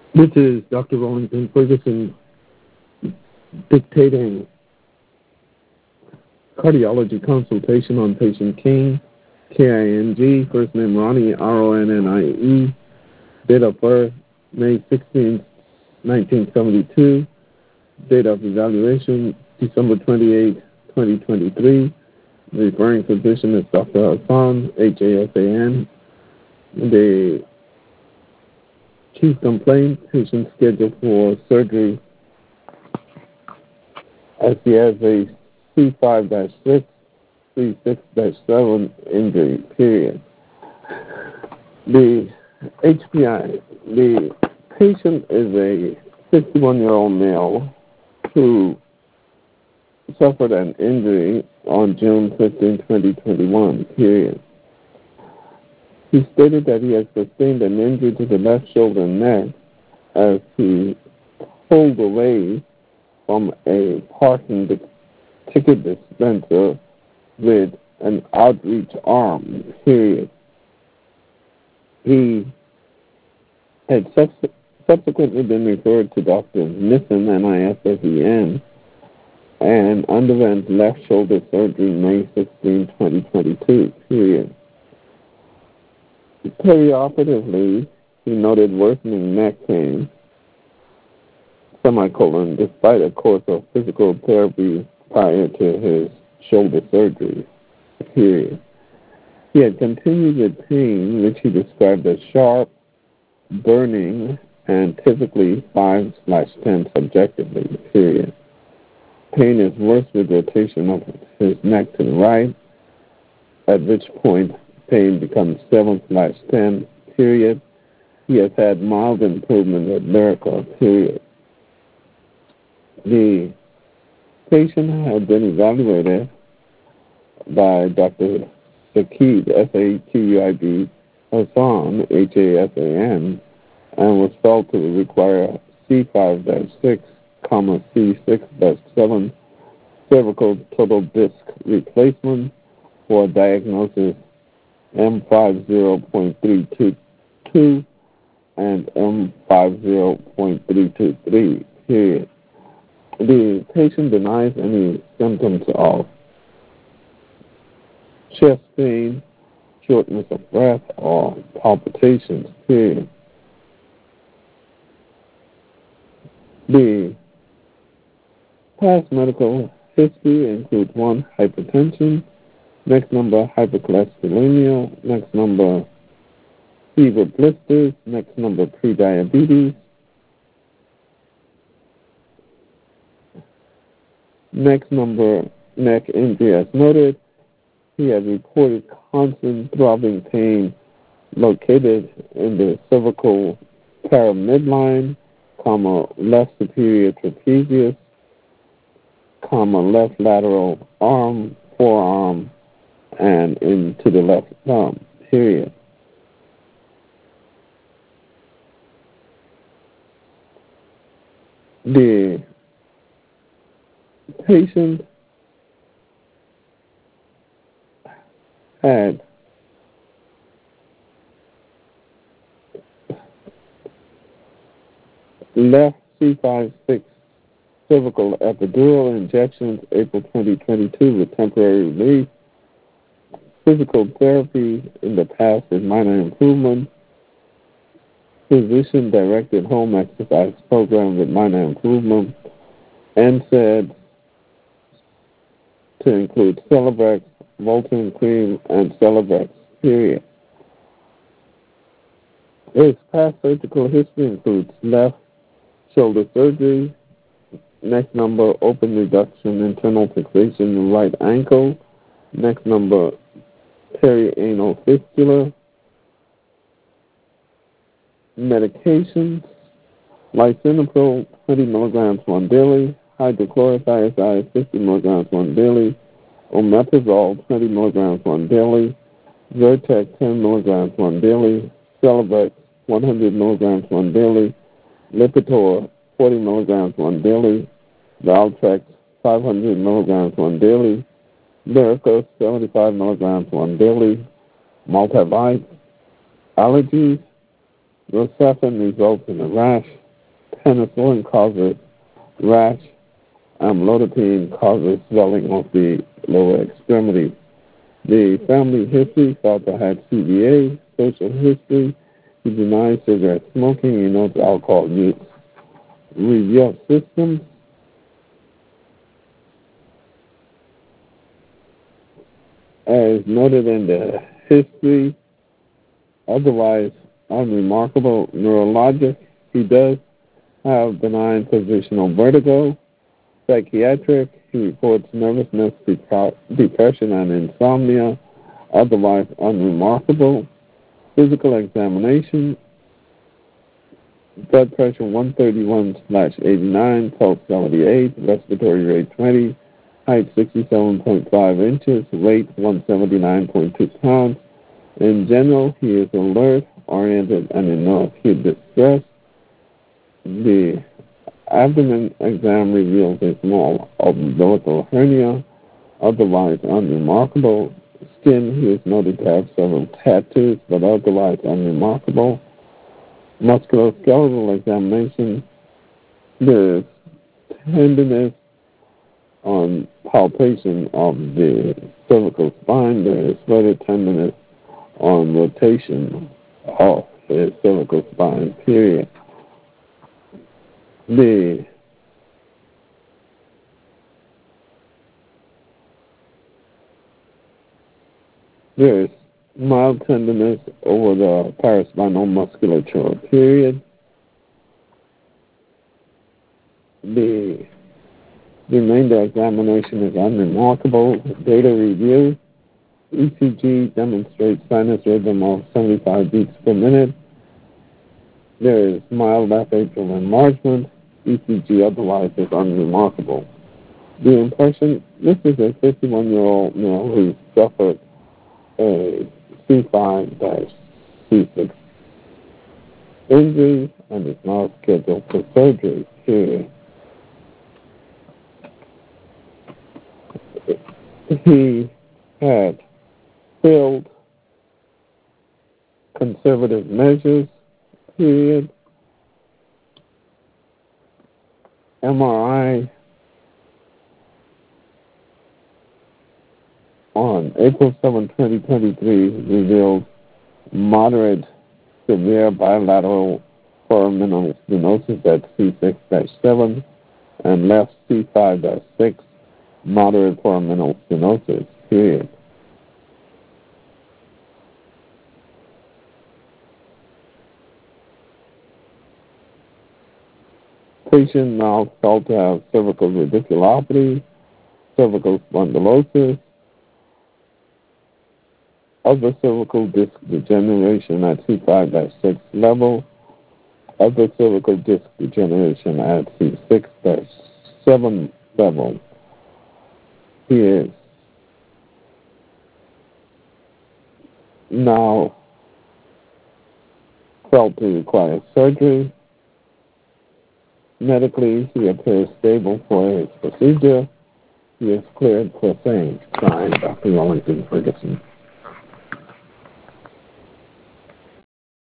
This is Dr. Wellington Ferguson dictating cardiology consultation on patient King, King, first name Ronnie, Ronnie, date of birth May 16, 1972, date of evaluation December 28, 2023. The referring physician is Dr. Hassan, Hassan. The chief complaint, patient scheduled for surgery as he has a C5-6, C6-7 injury, period. The HPI, the patient is a 61-year-old male who suffered an injury on June 15, 2021, period. He stated that he had sustained an injury to the left shoulder and neck as he pulled away from a parking ticket dispenser with an outreach arm, period. He had subsequently been referred to Dr. Nissen, Nissen, and underwent left shoulder surgery May 16, 2022, period. Perioperatively, he noted worsening neck pain, despite a course of physical therapy prior to his shoulder surgery, period. He had continued with pain, which he described as sharp, burning, and typically 5/10 subjectively, period. Pain is worse with rotation of his neck to the right, at which point pain becomes 7/10, period. He has had mild improvement with Lyrica, period. The patient had been evaluated by Dr. Saqib, Saqib Hassan, Hassan, and was felt to require C5-6, C6-7 cervical total disc replacement for diagnosis M50.322 and M50.323, period. The patient denies any symptoms of chest pain, shortness of breath, or palpitations, period. The past medical history includes 1, hypertension, next number, hypercholesterolemia, next number, fever blisters, next number, prediabetes, next number, neck injury as noted. He had reported constant throbbing pain located in the cervical paramidline, left superior trapezius, left lateral arm, forearm, and into the left thumb, period. The patient had left C5-6 cervical epidural injections April 2022 with temporary relief. Physical therapy in the past with minor improvement. Physician-directed home exercise program with minor improvement. NSAIDs to include Celebrex, Voltaren cream, and Celebrex, period. His past surgical history includes left shoulder surgery, next number, open reduction, internal fixation in right ankle, next number, perianal fistula, medications, lisinopril 20 milligrams once daily, hydrochlorothiazide 50 milligrams once daily, omeprazole 20 milligrams once daily, Zyrtec 10 milligrams once daily, Celebrex 100 milligrams once daily, Lipitor 40 milligrams once daily, Valtrex 500 milligrams once daily, Lyrica 75 milligrams once daily, multivite. Allergies, Rocephin results in a rash, Penicillin causes rash. Amlodipine causes swelling of the lower extremity. The family history: father had CVA. Social history: he denies cigarette smoking. He notes alcohol use. Review of systems: as noted in the history, otherwise unremarkable. Neurologic: he does have benign positional vertigo. Psychiatric: he reports nervousness, depression, and insomnia, otherwise unremarkable. Physical examination: blood pressure 131/89, pulse 78, respiratory rate 20, height 67.5 inches, weight 179.2 pounds. In general, he is alert, oriented, and in no acute distress. The abdomen exam reveals a small umbilical hernia, otherwise unremarkable. Skin: he is noted to have several tattoos, but otherwise unremarkable. Musculoskeletal examination: there is tenderness on palpation of the cervical spine. There is further tenderness on rotation of the cervical spine, period. There is mild tenderness over the paraspinal musculature, period. The remainder examination is unremarkable. Data review: ECG demonstrates sinus rhythm of 75 beats per minute. There is mild left atrial enlargement. ECG otherwise is unremarkable. The impression: this is a 51-year-old male who suffered a C5-C6 injury and is now scheduled for surgery, period. He had failed conservative measures, period. MRI on April 7, 2023 revealed moderate severe bilateral foraminal stenosis at C6-7 and left C5-6 moderate foraminal stenosis, period. Patient now felt to have cervical radiculopathy, cervical spondylosis, other cervical disc degeneration at C5-6 level, other cervical disc degeneration at C6-7 level. He is now felt to require surgery. Medically, he appears stable for his procedure. He is cleared for same. Signed, Dr. Wellington Ferguson.